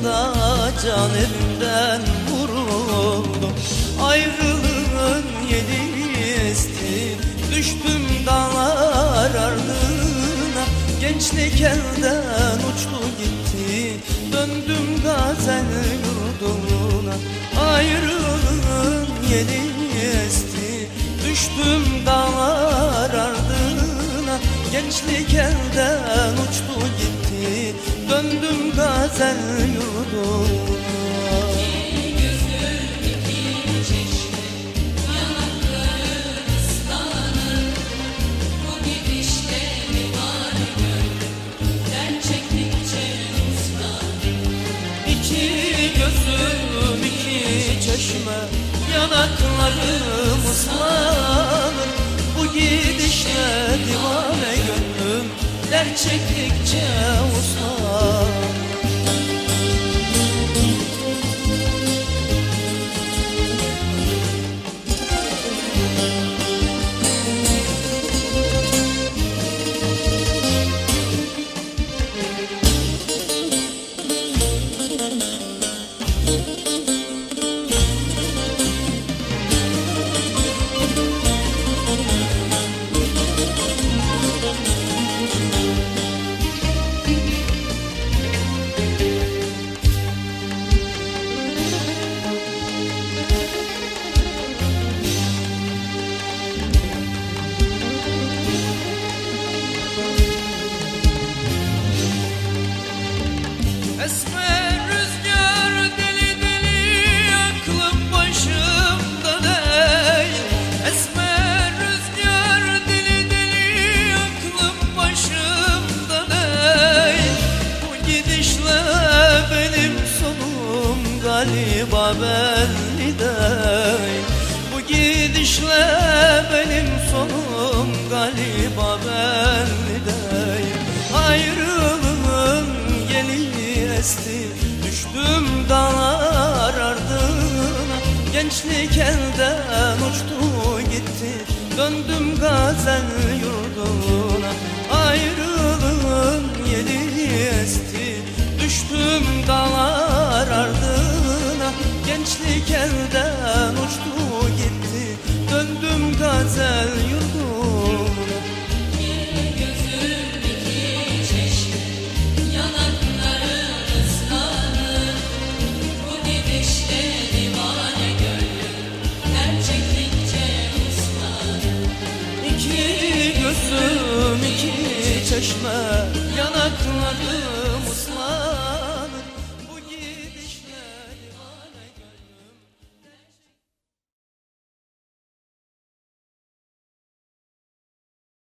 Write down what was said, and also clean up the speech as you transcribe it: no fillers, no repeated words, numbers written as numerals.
yollarda can evimden vuruldu. Ayrılığın yeli esti, düştüm dağlar ardına. Gençlik elden uçtu gitti, döndüm gazel yurduna. Ayrılığın yeli esti, düştüm dağlar ardına. Gençlik elden uçtu gitti, döndüm gazel yurduna. Gözüm iki çeşme, yanaklarım ıslanır. Bu gidişle divane gönlüm dert çektikçe uslanır. Esmer rüzgar deli deli, aklım başımda değil. Esmer rüzgar deli deli, aklım başımda değil. Bu gidişle benim sonum galiba belli değil. Bu gidişle benim sonum galiba belli değil. Ayrılığın yeli esti, düştüm dağlar ardına. Gençlik elden uçtu gitti, döndüm gazel yurduna. Ayrılığın yeli esti, düştüm dağlar ardına. Gençlik elden uçtu gitti, döndüm gazel yurduna. Gözüm iki çeşme, yanaklarım